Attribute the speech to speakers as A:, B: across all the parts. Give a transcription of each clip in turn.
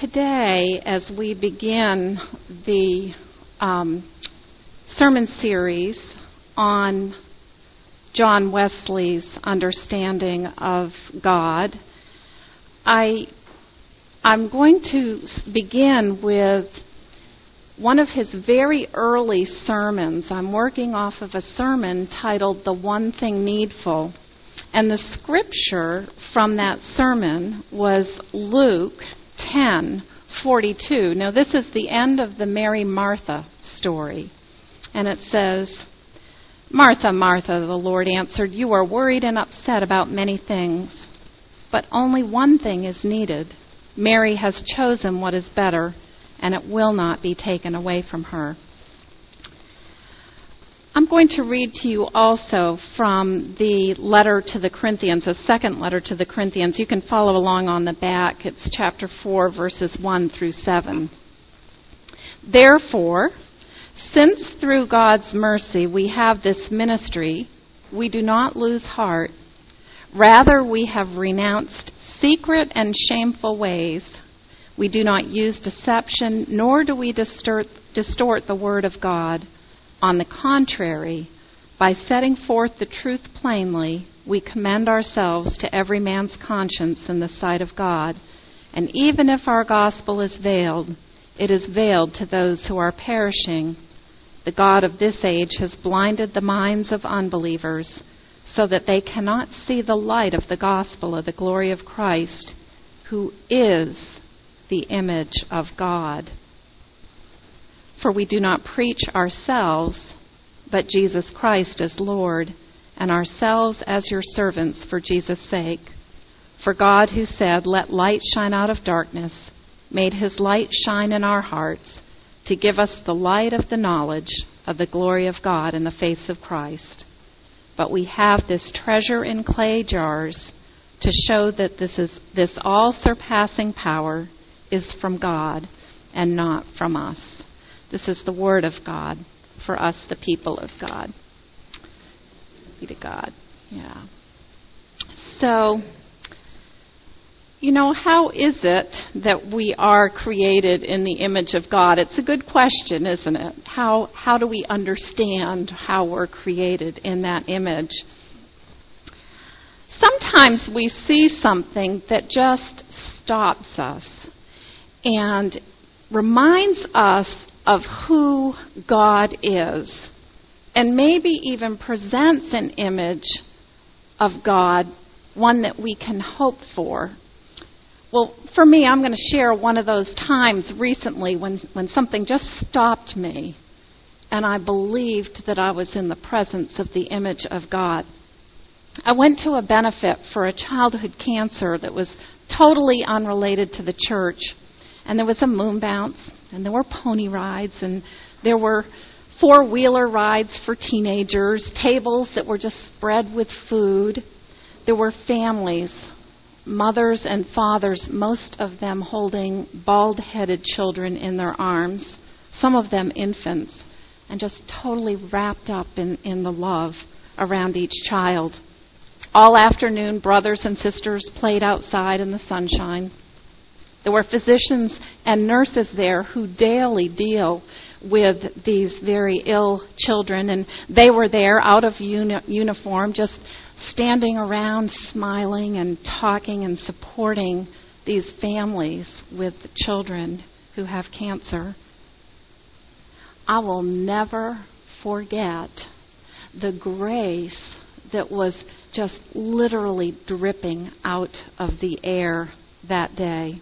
A: today, as we begin the sermon series on John Wesley's understanding of God, I'm going to begin with one of his very early sermons. I'm working off of a sermon titled "The One Thing Needful." And the scripture from that sermon was Luke 10:42. Now, this is the end of the Mary Martha story. And it says, "Martha, Martha," the Lord answered, "you are worried and upset about many things, but only one thing is needed. Mary has chosen what is better, and it will not be taken away from her." I'm going to read to you also from the letter to the Corinthians, the second letter to the Corinthians. You can follow along on the back. It's chapter 4, verses 1 through 7. "Therefore, since through God's mercy we have this ministry, we do not lose heart. Rather, we have renounced secret and shameful ways. We do not use deception, nor do we distort the word of God. On the contrary, by setting forth the truth plainly, we commend ourselves to every man's conscience in the sight of God. And even if our gospel is veiled, it is veiled to those who are perishing. The God of this age has blinded the minds of unbelievers, so that they cannot see the light of the gospel of the glory of Christ, who is the image of God. For we do not preach ourselves, but Jesus Christ as Lord, and ourselves as your servants for Jesus' sake. For God, who said, 'Let light shine out of darkness,' made his light shine in our hearts to give us the light of the knowledge of the glory of God in the face of Christ. But we have this treasure in clay jars to show that this all-surpassing power is from God and not from us." This is the word of God for us, the people of God. Be to God. Yeah. So, how is it that we are created in the image of God? It's a good question, isn't it? How do we understand how we're created in that image? Sometimes we see something that just stops us and reminds us of who God is, and maybe even presents an image of God, one that we can hope for. Well, for me, I'm going to share one of those times recently when something just stopped me, and I believed that I was in the presence of the image of God. I went to a benefit for a childhood cancer that was totally unrelated to the church, and there was a moon bounce, and there were pony rides, and there were four-wheeler rides for teenagers, tables that were just spread with food. There were families, mothers and fathers, most of them holding bald-headed children in their arms, some of them infants, and just totally wrapped up in the love around each child. All afternoon, brothers and sisters played outside in the sunshine. There were physicians and nurses there who daily deal with these very ill children, and they were there out of uniform, just standing around, smiling and talking and supporting these families with children who have cancer. I will never forget the grace that was just literally dripping out of the air that day.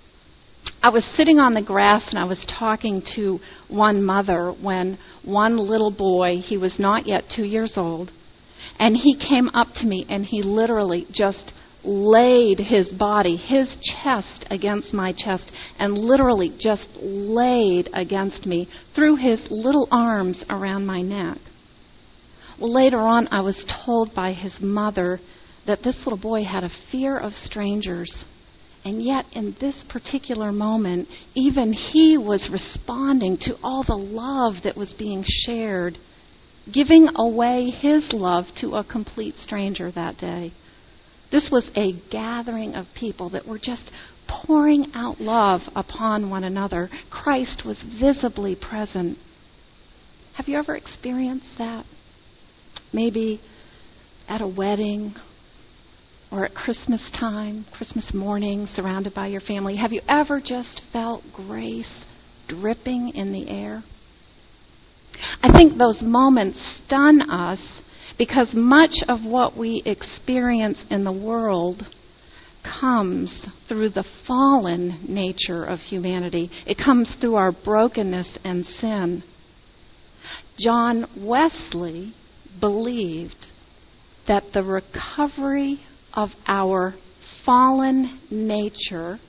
A: I was sitting on the grass and I was talking to one mother when one little boy, he was not yet 2 years old, and he came up to me and he literally just laid his body, his chest against my chest, and literally just laid against me, threw his little arms around my neck. Well, later on I was told by his mother that this little boy had a fear of strangers. And yet, in this particular moment, even he was responding to all the love that was being shared, giving away his love to a complete stranger that day. This was a gathering of people that were just pouring out love upon one another. Christ was visibly present. Have you ever experienced that? Maybe at a wedding or at Christmas time, Christmas morning, surrounded by your family. Have you ever just felt grace dripping in the air? I think those moments stun us because much of what we experience in the world comes through the fallen nature of humanity. It comes through our brokenness and sin. John Wesley believed that the recovery of our fallen nature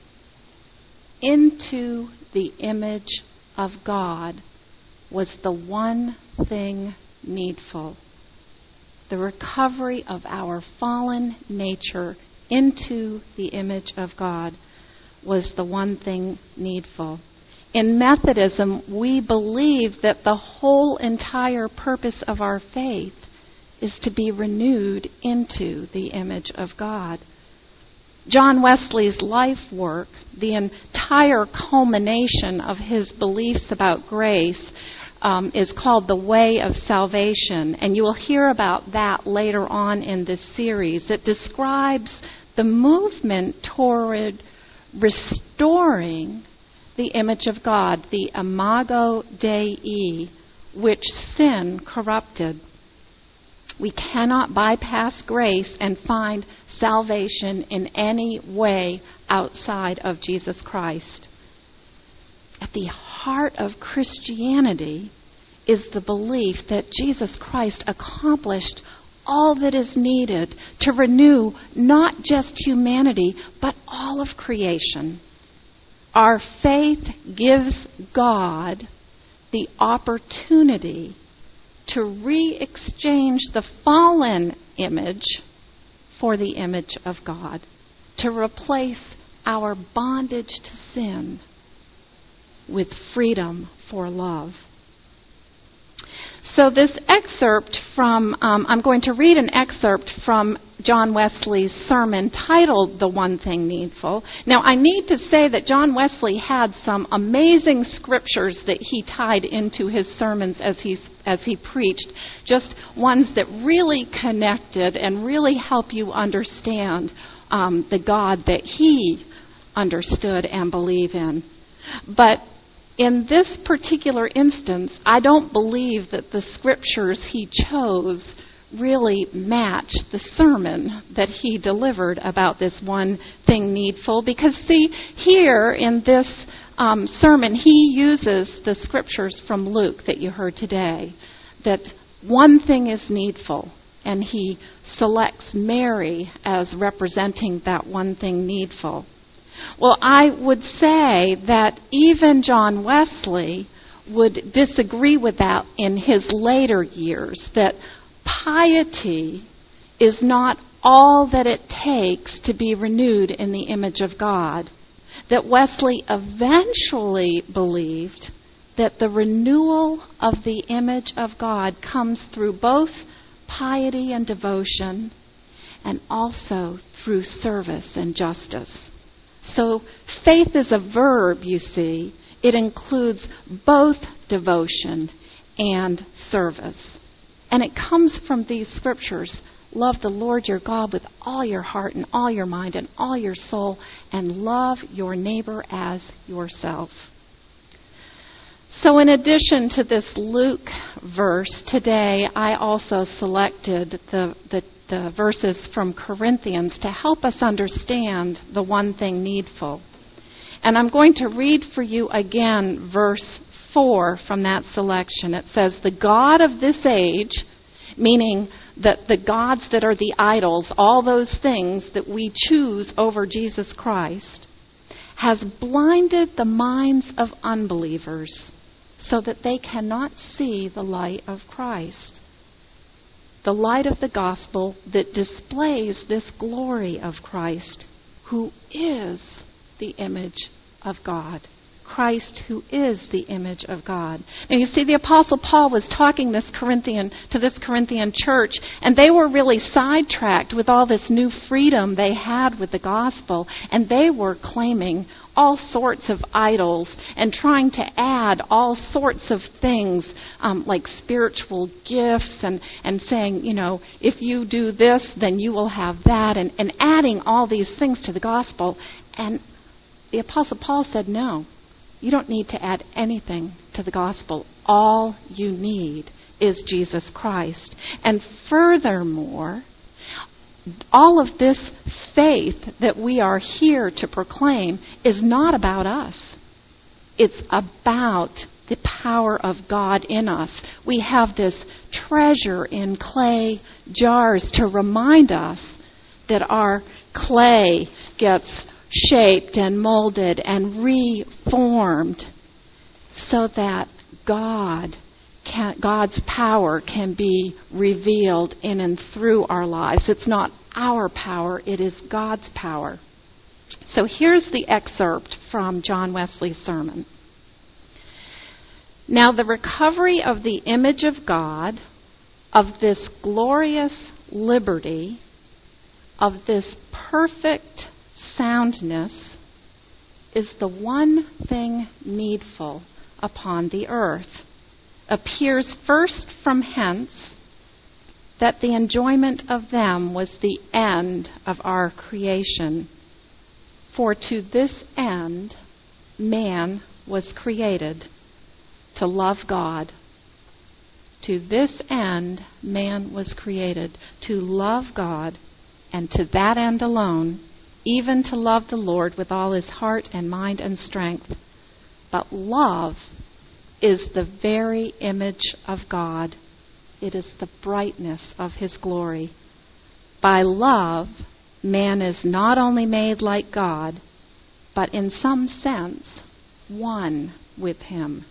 A: into the image of God was the one thing needful. The recovery of our fallen nature into the image of God was the one thing needful. In Methodism, we believe that the whole entire purpose of our faith is to be renewed into the image of God. John Wesley's life work, the entire culmination of his beliefs about grace, is called The Way of Salvation, and you will hear about that later on in this series. It describes the movement toward restoring the image of God, the imago Dei, which sin corrupted. We cannot bypass grace and find salvation in any way outside of Jesus Christ. At the heart of Christianity is the belief that Jesus Christ accomplished all that is needed to renew not just humanity, but all of creation. Our faith gives God the opportunity to re-exchange the fallen image for the image of God, to replace our bondage to sin with freedom for love. So this excerpt from, I'm going to read an excerpt from John Wesley's sermon titled The One Thing Needful. Now, I need to say that John Wesley had some amazing scriptures that he tied into his sermons as he preached, just ones that really connected and really help you understand the God that he understood and believed in. But in this particular instance, I don't believe that the scriptures he chose really match the sermon that he delivered about this one thing needful. Because, see, here in this sermon, he uses the scriptures from Luke that you heard today, that one thing is needful, and he selects Mary as representing that one thing needful. Well, I would say that even John Wesley would disagree with that in his later years, that piety is not all that it takes to be renewed in the image of God. That Wesley eventually believed that the renewal of the image of God comes through both piety and devotion and also through service and justice. So faith is a verb, you see. It includes both devotion and service. And it comes from these scriptures. Love the Lord your God with all your heart and all your mind and all your soul, and love your neighbor as yourself. So in addition to this Luke verse, today I also selected the verses from Corinthians to help us understand the one thing needful. And I'm going to read for you again verse 4 from that selection. It says, "The God of this age," meaning that the gods that are the idols, all those things that we choose over Jesus Christ, "has blinded the minds of unbelievers so that they cannot see the light of Christ." The light of the gospel that displays this glory of Christ, who is the image of God. Christ, who is the image of God. Now you see, the Apostle Paul was talking to this Corinthian church, and they were really sidetracked with all this new freedom they had with the gospel, and they were claiming all sorts of idols and trying to add all sorts of things like spiritual gifts and saying, if you do this, then you will have that, and adding all these things to the gospel. And the Apostle Paul said, no, you don't need to add anything to the gospel. All you need is Jesus Christ. And furthermore, all of this faith that we are here to proclaim is not about us. It's about the power of God in us. We have this treasure in clay jars to remind us that our clay gets shaped and molded and reformed so that God's power can be revealed in and through our lives. It's not our power, it is God's power. So here's the excerpt from John Wesley's sermon. Now the recovery of the image of God, of this glorious liberty, of this perfect soundness, is the one thing needful upon the earth. Appears first from hence that the enjoyment of them was the end of our creation. For to this end man was created, to love God. To this end man was created, to love God, and to that end alone, even to love the Lord with all his heart and mind and strength. But love is the very image of God. It is the brightness of his glory. By love, man is not only made like God, but in some sense, one with him.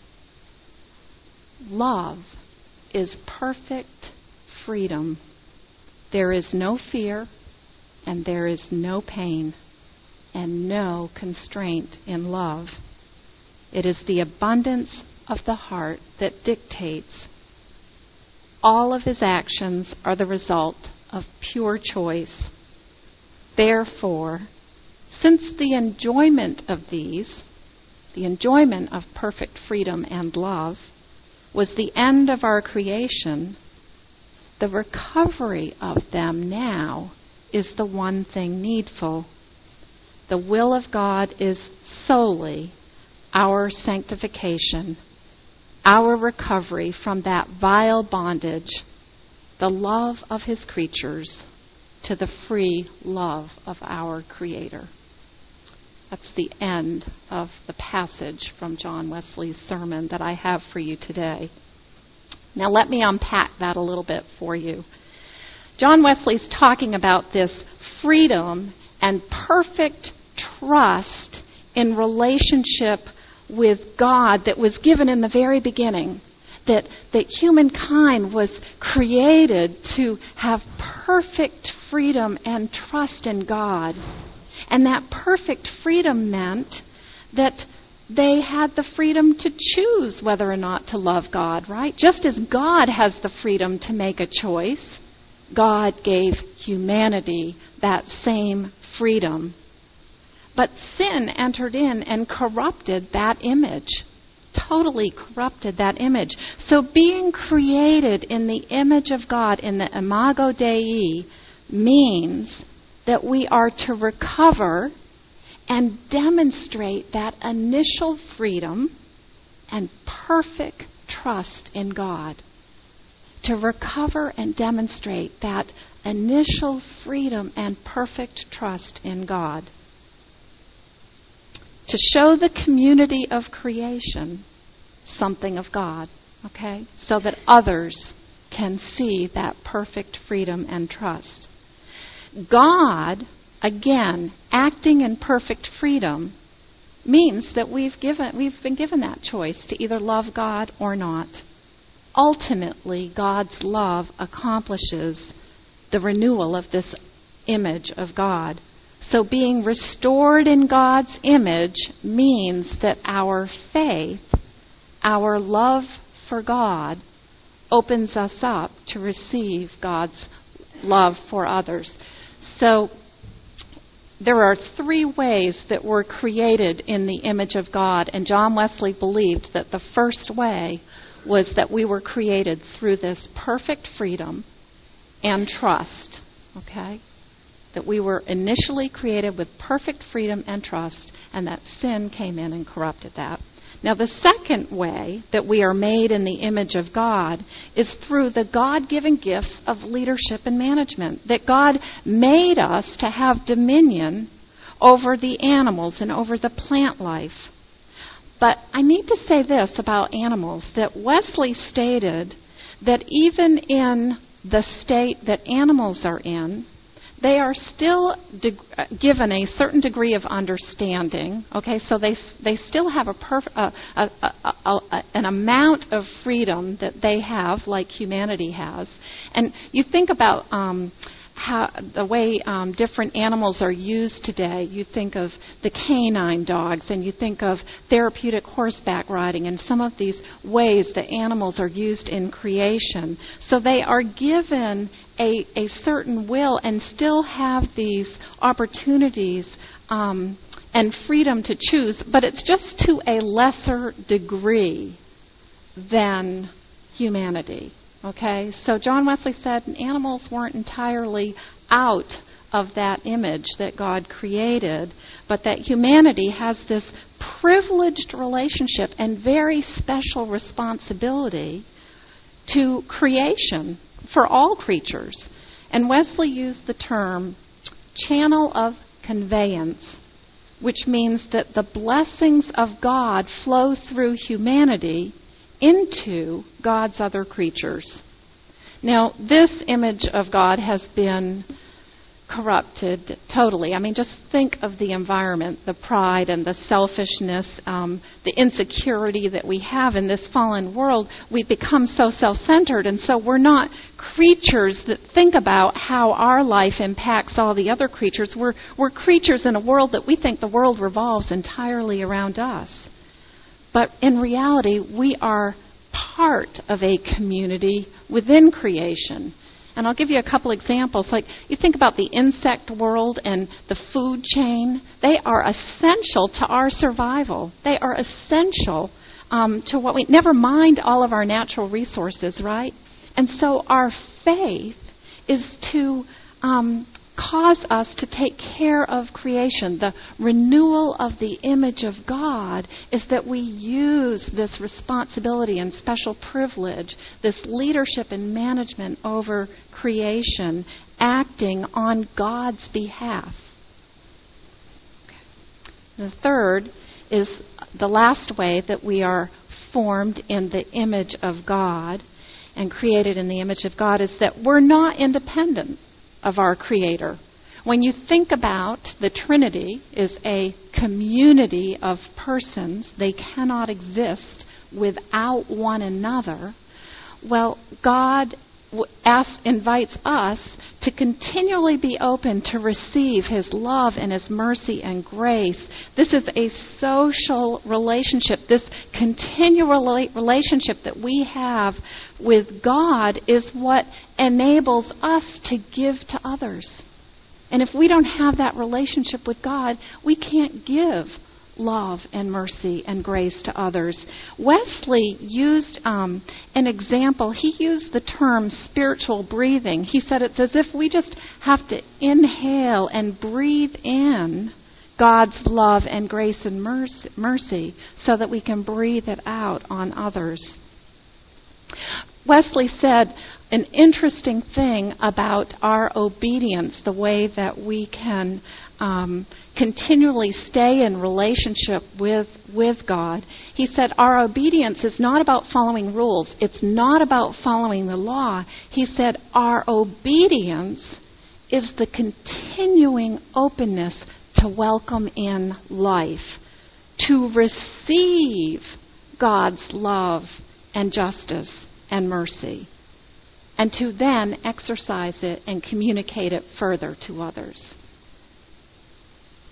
A: Love is perfect freedom. There is no fear, and there is no pain, and no constraint in love. It is the abundance of the heart that dictates. All of his actions are the result of pure choice. Therefore, since the enjoyment of these, the enjoyment of perfect freedom and love, was the end of our creation, the recovery of them now is the one thing needful. The will of God is solely our sanctification, our recovery from that vile bondage, the love of his creatures, to the free love of our Creator. That's the end of the passage from John Wesley's sermon that I have for you today. Now let me unpack that a little bit for you. John Wesley's talking about this freedom and perfect trust in relationship with God that was given in the very beginning. That humankind was created to have perfect freedom and trust in God. And that perfect freedom meant that they had the freedom to choose whether or not to love God, right? Just as God has the freedom to make a choice, God gave humanity that same freedom. But sin entered in and corrupted that image. Totally corrupted that image. So being created in the image of God, in the Imago Dei, means that we are to recover and demonstrate that initial freedom and perfect trust in God. To recover and demonstrate that initial freedom and perfect trust in God. To show the community of creation something of God, okay? So that others can see that perfect freedom and trust. God, again, acting in perfect freedom, means that we've been given that choice to either love God or not. Ultimately, God's love accomplishes the renewal of this image of God, So being restored in God's image means that our faith, our love for God, opens us up to receive God's love for others. So there are 3 ways that we're created in the image of God, and John Wesley believed that the first way was that we were created through this perfect freedom and trust, okay? That we were initially created with perfect freedom and trust, and that sin came in and corrupted that. Now, the second way that we are made in the image of God is through the God-given gifts of leadership and management. That God made us to have dominion over the animals and over the plant life. But I need to say this about animals, that Wesley stated that even in the state that animals are in, they are still given a certain degree of understanding. Okay, so they still have an amount of freedom that they have, like humanity has. And you think about how the way different animals are used today. You think of the canine dogs, and you think of therapeutic horseback riding, and some of these ways that animals are used in creation. So they are given a certain will and still have these opportunities and freedom to choose, but it's just to a lesser degree than humanity. Okay, so John Wesley said animals weren't entirely out of that image that God created, but that humanity has this privileged relationship and very special responsibility to creation for all creatures. And Wesley used the term channel of conveyance, which means that the blessings of God flow through humanity into God's other creatures. Now, this image of God has been corrupted totally. I mean, just think of the environment, the pride and the selfishness, the insecurity that we have in this fallen world. We've become so self-centered, and so we're not creatures that think about how our life impacts all the other creatures. We're creatures in a world that we think the world revolves entirely around us. But in reality, we are part of a community within creation. And I'll give you a couple examples. Like, you think about the insect world and the food chain. They are essential to our survival. They are essential to what we... Never mind all of our natural resources, right? And so our faith is to cause us to take care of creation. The renewal of the image of God is that we use this responsibility and special privilege, this leadership and management over creation, acting on God's behalf. Okay. The third is the last way that we are formed in the image of God and created in the image of God is that we're not independent of our Creator. When you think about the Trinity is a community of persons, they cannot exist without one another. Well, God invites us to continually be open to receive His love and His mercy and grace. This is a social relationship. This continual relationship that we have with God is what enables us to give to others. And if we don't have that relationship with God, we can't give love and mercy and grace to others. Wesley used an example. He used the term spiritual breathing. He said it's as if we just have to inhale and breathe in God's love and grace and mercy so that we can breathe it out on others. Wesley said an interesting thing about our obedience, the way that we can continually stay in relationship with God. He said our obedience is not about following rules. It's not about following the law. He said our obedience is the continuing openness to welcome in life, to receive God's love and justice and mercy, and to then exercise it and communicate it further to others.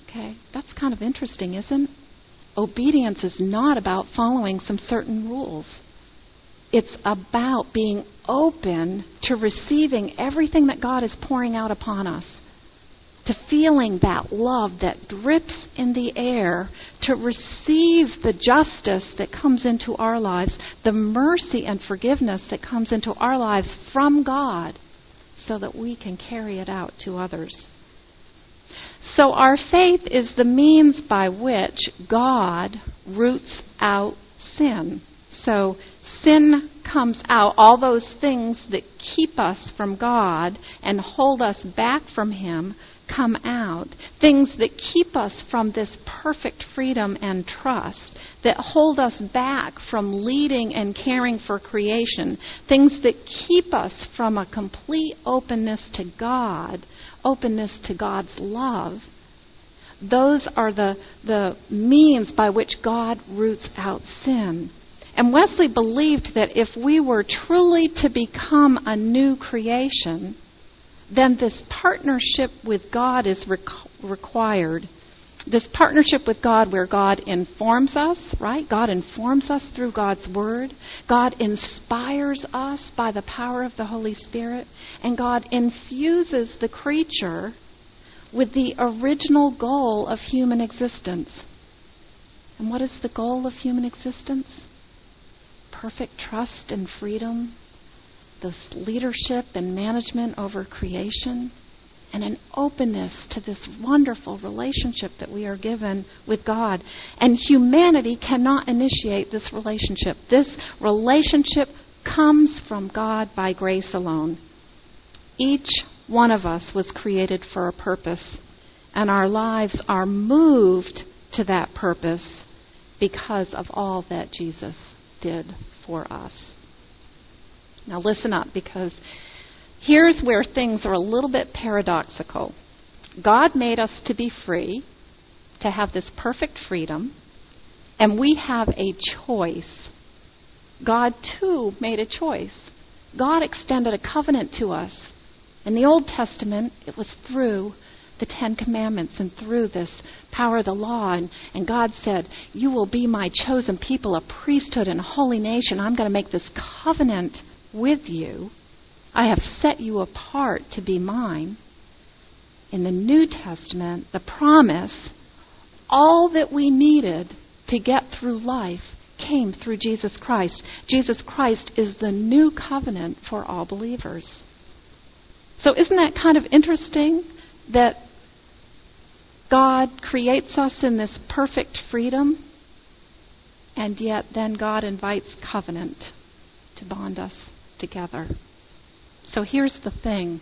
A: Okay, that's kind of interesting, isn't it? Obedience is not about following some certain rules. It's about being open to receiving everything that God is pouring out upon us, to feeling that love that drips in the air, to receive the justice that comes into our lives, the mercy and forgiveness that comes into our lives from God, so that we can carry it out to others. So our faith is the means by which God roots out sin. So sin comes out, all those things that keep us from God and hold us back from Him come out. Things that keep us from this perfect freedom and trust, that hold us back from leading and caring for creation. Things that keep us from a complete openness to God, openness to God's love. Those are the means by which God roots out sin. And Wesley believed that if we were truly to become a new creation, then this partnership with God is required. This partnership with God where God informs us, right? God informs us through God's Word. God inspires us by the power of the Holy Spirit. And God infuses the creature with the original goal of human existence. And what is the goal of human existence? Perfect trust and freedom, this leadership and management over creation, and an openness to this wonderful relationship that we are given with God. And humanity cannot initiate this relationship. This relationship comes from God by grace alone. Each one of us was created for a purpose, and our lives are moved to that purpose because of all that Jesus did for us. Now listen up, because here's where things are a little bit paradoxical. God made us to be free, to have this perfect freedom, and we have a choice. God, too, made a choice. God extended a covenant to us. In the Old Testament, it was through the Ten Commandments and through this power of the law. And God said, you will be my chosen people, a priesthood and a holy nation. I'm going to make this covenant with you. I have set you apart to be mine. In the New Testament, the promise, all that we needed to get through life came through Jesus Christ. Jesus Christ is the new covenant for all believers. So isn't that kind of interesting that God creates us in this perfect freedom, and yet then God invites covenant to bond us together? So here's the thing.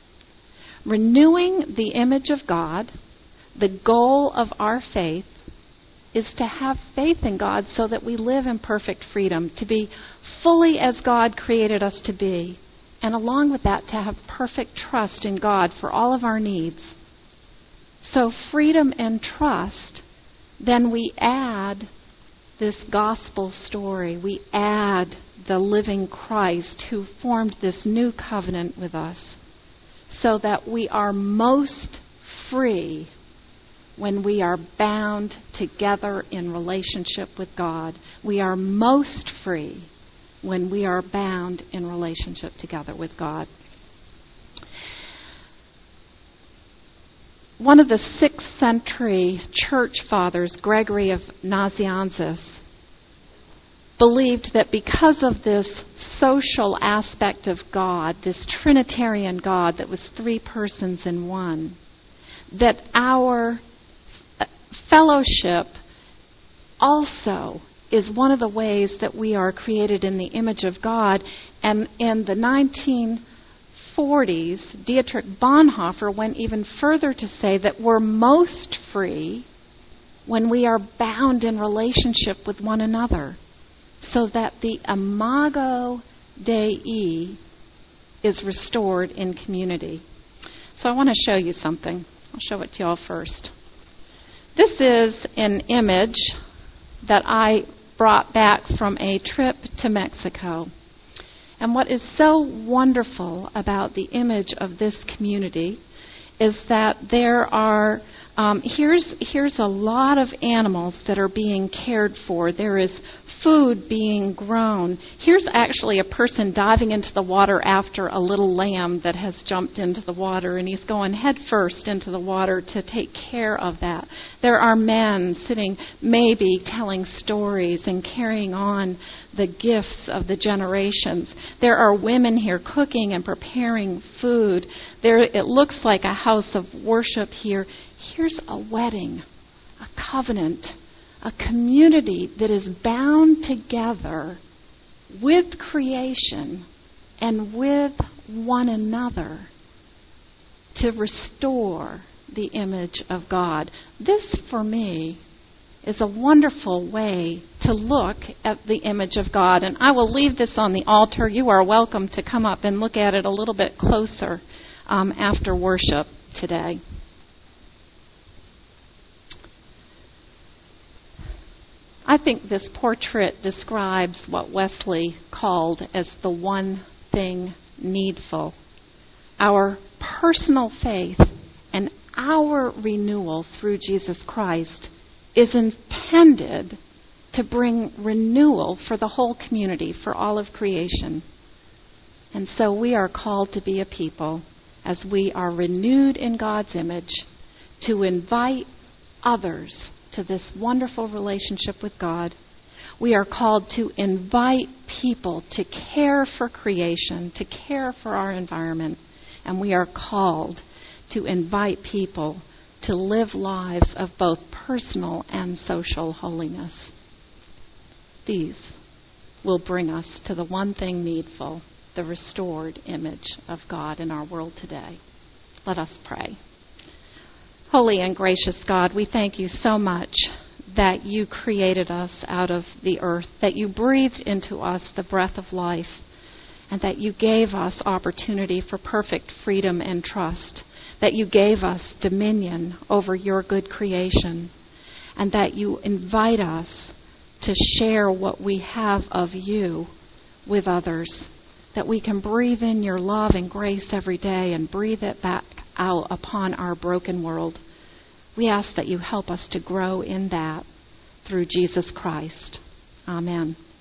A: Renewing the image of God, the goal of our faith, is to have faith in God so that we live in perfect freedom, to be fully as God created us to be. And along with that, to have perfect trust in God for all of our needs. So freedom and trust, then we add this gospel story. We add the living Christ who formed this new covenant with us, so that we are most free when we are bound together in relationship with God. We are most free when we are bound in relationship together with God. One of the 6th century church fathers, Gregory of Nazianzus, believed that because of this social aspect of God, this Trinitarian God that was 3 persons in one, that our fellowship also is one of the ways that we are created in the image of God. And in the 1940s, Dietrich Bonhoeffer went even further to say that we're most free when we are bound in relationship with one another, so that the imago Dei is restored in community. So I want to show you something. I'll show it to y'all first. This is an image that I brought back from a trip to Mexico. And what is so wonderful about the image of this community is that there are Here's a lot of animals that are being cared for. There is food being grown. Here's actually a person diving into the water after a little lamb that has jumped into the water, and he's going head first into the water to take care of that. There are men sitting, maybe telling stories and carrying on the gifts of the generations. There are women here cooking and preparing food. It looks like a house of worship here. Here's a wedding, a covenant, a community that is bound together with creation and with one another to restore the image of God. This, for me, is a wonderful way to look at the image of God. And I will leave this on the altar. You are welcome to come up and look at it a little bit closer after worship today. I think this portrait describes what Wesley called as the one thing needful. Our personal faith and our renewal through Jesus Christ is intended to bring renewal for the whole community, for all of creation. And so we are called to be a people, as we are renewed in God's image, to invite others to this wonderful relationship with God. We are called to invite people to care for creation, to care for our environment, and we are called to invite people to live lives of both personal and social holiness. These will bring us to the one thing needful, the restored image of God in our world today. Let us pray. Holy and gracious God, we thank you so much that you created us out of the earth, that you breathed into us the breath of life, and that you gave us opportunity for perfect freedom and trust, that you gave us dominion over your good creation, and that you invite us to share what we have of you with others, that we can breathe in your love and grace every day and breathe it back out upon our broken world. We ask that you help us to grow in that through Jesus Christ. Amen.